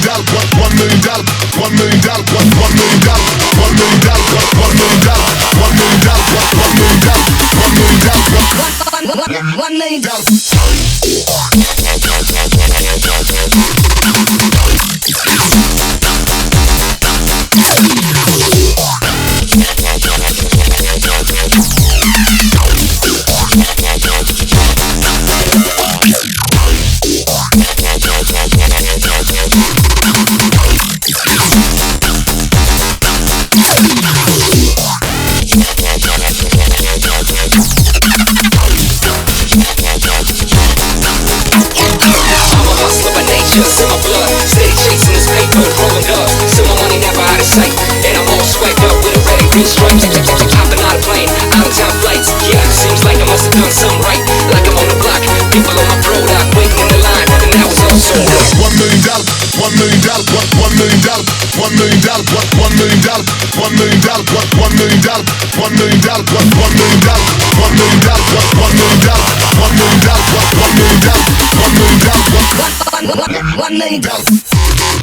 Just in my blood, steady chasing this paper, rolling up. Still my money never out of sight, and I'm all swagged up with a red and green stripe. Hopping out of plane, out of town flights. Yeah, seems like I must have done something right. Like I'm on the block, people on my product, waiting in the line, and now it's all sold out. $1 million, $1 million, $1 million, $1 million, $1 million, $1 million, $1 million, $1 million, $1 million, $1 million, $1 million, $1 million, $1 million, $1 million, $1 million.